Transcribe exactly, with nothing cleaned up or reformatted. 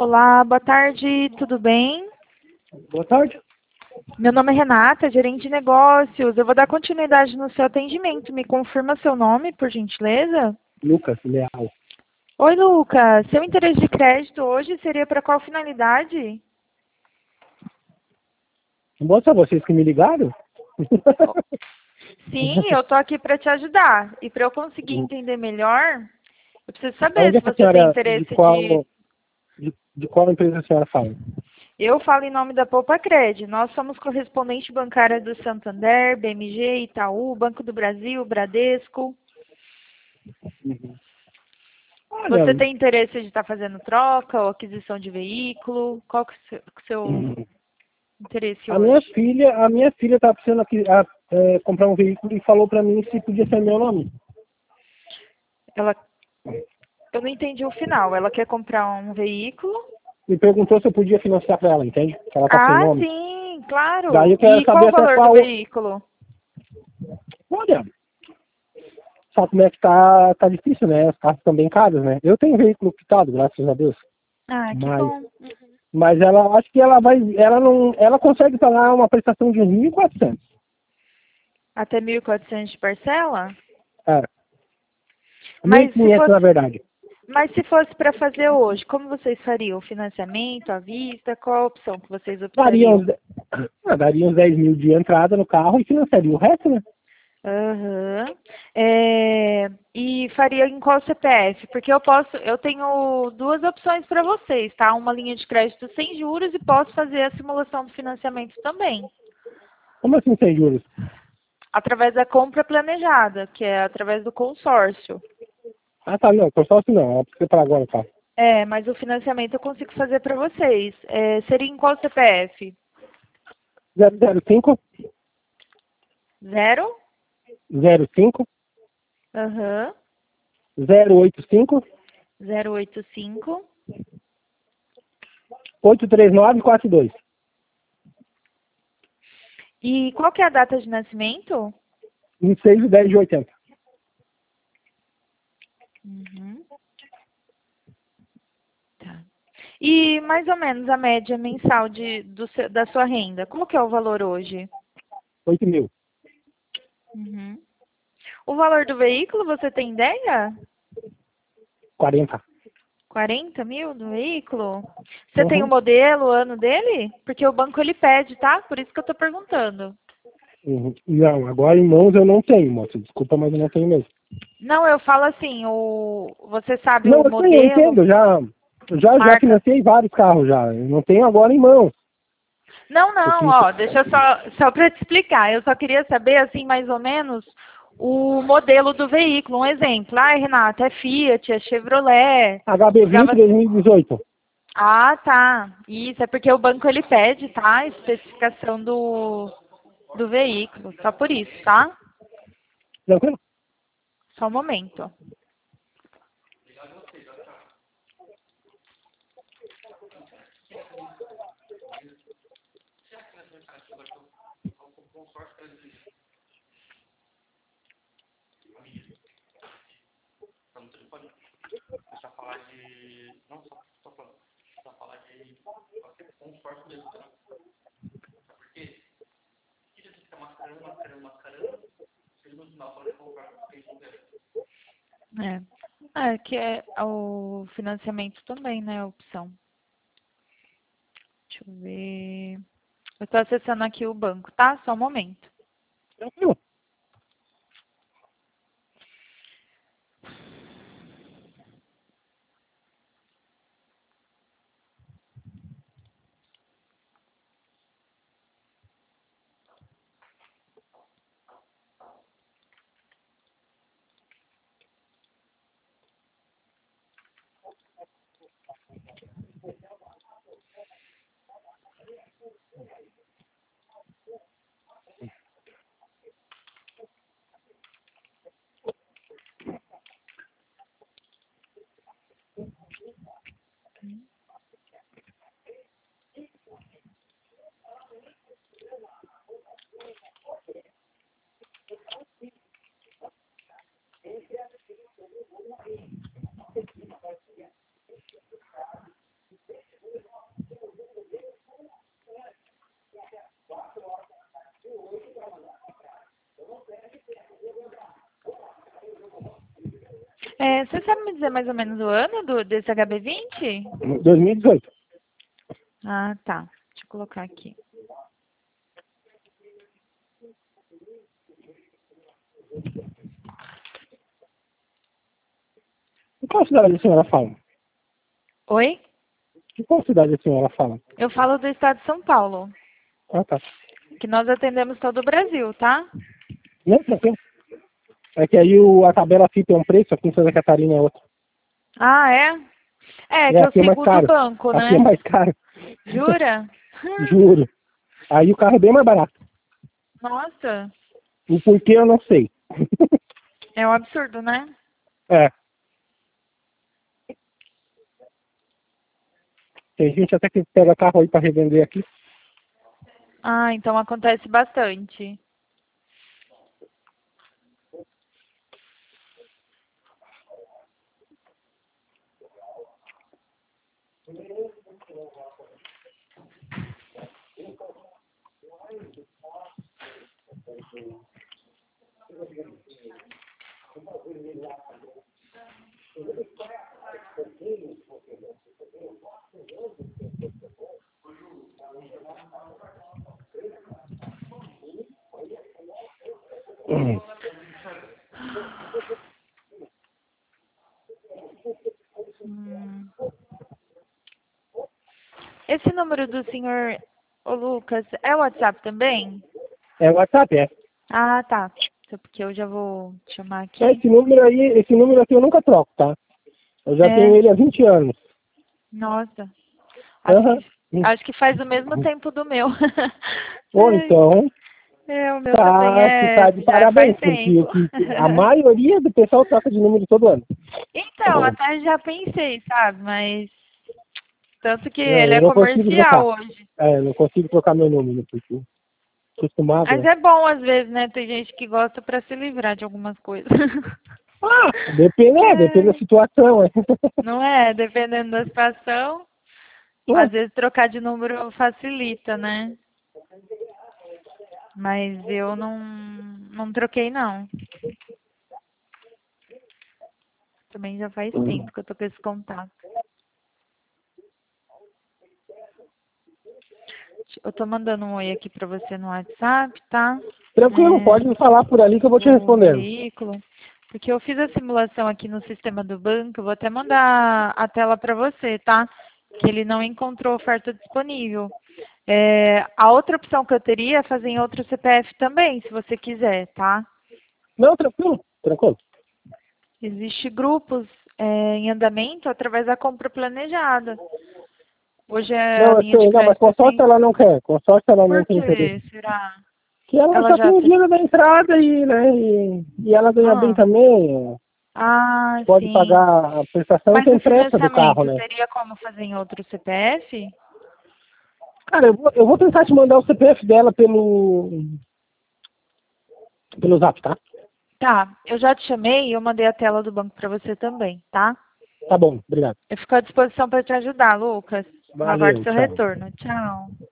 Olá, boa tarde, tudo bem? Boa tarde. Meu nome é Renata, gerente de negócios. Eu vou dar continuidade no seu atendimento. Me confirma seu nome, por gentileza? Lucas Leal. Oi, Lucas. Seu interesse de crédito hoje seria para qual finalidade? Mostra vocês que me ligaram? Sim, eu estou aqui para te ajudar. E para eu conseguir entender melhor, eu preciso saber Onde é se que a você tem senhora, de interesse de... qual, de, de qual empresa a senhora fala? Eu falo em nome da Poupacred. Nós somos correspondente bancária do Santander, B M G, Itaú, Banco do Brasil, Bradesco. Olha, Você tem interesse de estar fazendo troca ou aquisição de veículo? Qual que é o seu, o seu interesse a minha hoje? filha, a minha filha tá precisando aqui, a, é, comprar um veículo e falou para mim se podia ser meu nome. Ela, eu não entendi o final. Ela quer comprar um veículo? Me perguntou se eu podia financiar para ela, entende? Que ela tá sem Ah, nome. sim, Daí claro. eu quero E qual saber o até valor do qual. veículo? Olha, sabe como é que tá, tá difícil, né? As carros estão bem caros, né? Eu tenho veículo quitado, graças a Deus. Ah, que Mas bom. Mas ela acho que ela vai, ela não, ela consegue pagar uma prestação de mil e quatrocentos. Até mil e quatrocentos de parcela? É, mil e Mas se quinhentos fosse, na verdade. mas se fosse para fazer hoje, como vocês fariam? Financiamento, à vista? Qual a opção que vocês Daria uns, optariam? de- ah, daria uns dez mil de entrada no carro e financiaria o resto, né? Aham. É, e faria em qual C P F? Porque eu posso, eu tenho duas opções para vocês, tá? Uma linha de crédito sem juros e posso fazer a simulação do financiamento também, Como assim sem juros? através da compra planejada, que é através do consórcio. Ah, tá, não, consórcio não, ela precisa pagar agora o carro. É, mas o financiamento eu consigo fazer para vocês. É, seria em qual C P F? zero zero cinco, Zero? zero cinco, Aham. zero oito cinco, Zero oito cinco. oito três nove quatro dois. E qual que é a data de nascimento? vinte e seis de dez de oitenta. Uhum. Tá. E mais ou menos a média mensal de, do seu- da sua renda, qual que é o valor hoje? oito mil. Uhum. O valor do veículo, você tem ideia? quarenta. quarenta mil do veículo? Você tem o Uhum. modelo, o ano dele? Porque o banco ele pede, tá? Por isso que eu tô perguntando. Uhum. Não, agora em mãos eu não tenho, moça. Desculpa, mas eu não tenho mesmo. Não, eu falo assim, o, você sabe Não, o eu tenho, eu modelo, entendo, já, já, já marca? financiei vários carros já. Eu não tenho agora em mãos. Não, Eu não, fiz, ó, deixa eu só, só para te explicar. Eu só queria saber, assim, mais ou menos, o modelo do veículo. Um exemplo. Ai, Renata, é Fiat, é Chevrolet. H B Para vinte você... dois mil e dezoito. Ah, tá. Isso, é porque o banco ele pede, tá? A especificação do, do veículo. Só por isso, tá? Tranquilo? Só um momento. É. É, que é o financiamento também, né, a opção. Deixa eu ver. Eu estou acessando aqui o banco, tá? Só um momento. Tranquilo. É, você sabe me dizer mais ou menos o ano do, desse H B vinte? dois mil e dezoito. Ah, tá. Deixa eu colocar aqui. Em qual cidade a senhora fala? Oi? Em qual cidade a senhora fala? Eu falo do estado de São Paulo, Ah, tá. que nós atendemos todo o Brasil, tá? Não, tranquilo. É que aí o, a tabela F I P é um preço, aqui em Santa Catarina é outro. Ah, é? É, É, que eu aqui é mais sigo o do caro. banco, Aqui é né? mais caro. Jura? Juro. Aí o carro é bem mais barato. Nossa, O porquê eu não sei. é um absurdo, né? É. Tem gente até que pega carro aí pra revender aqui. Ah, então acontece bastante. Hum. Hum. Esse número do senhor, ô Lucas, é o WhatsApp também? É o WhatsApp, é. Ah, tá. Só porque eu já vou chamar É, aqui. Esse número aí, esse número aqui eu nunca troco, tá? Eu já É, tenho ele há vinte anos. nossa. Acho Aham. que, acho que faz o mesmo tempo do meu. Ou Ai, então, é, o meu também tá, tu é, tá de já faz parabéns, porque tempo. o que- a maioria do pessoal troca de número todo ano. Então, até já pensei, sabe? Mas tanto que Não, ele eu é não consigo comercial trocar. hoje. É, eu não consigo trocar meu número, porque acostumado, Mas né? é bom às vezes, né? Tem gente que gosta pra se livrar de algumas coisas. Ah, depende, é, depende da É, situação. É. não é? Dependendo da situação, Ué, às vezes trocar de número facilita, né? Mas eu não, não troquei, não. Também já faz tempo que eu tô com esse contato. Eu tô mandando um oi aqui pra você no WhatsApp, tá? tranquilo, pode É, me falar por ali que eu vou te do respondendo. veículo. Porque eu fiz a simulação aqui no sistema do banco, eu vou até mandar a tela para você, tá? Que ele não encontrou oferta disponível. É, a outra opção que eu teria é fazer em outro C P F também, se você quiser, tá? Não, tranquilo, tranquilo. Existem grupos é, em andamento através da compra planejada. Hoje é a Não, eu linha de sei, não, mas crédito consórcio assim. ela não quer, consórcio ela não Por tem interesse. que será? Que ela Ela só já tem o tem. dinheiro da entrada e, né, e, e ela ganha bem Ah, também, ah, pode sim. pagar a prestação e Mas o tem pressa do carro, financiamento né? teria como fazer em outro C P F? Cara, eu vou, eu vou tentar te mandar o C P F dela pelo, pelo zap, tá? Tá, eu já te chamei e eu mandei a tela do banco para você também, tá? Tá bom, obrigado. Eu fico à disposição para te ajudar, Lucas. Eu aguardo Valeu, seu tchau. retorno. Tchau.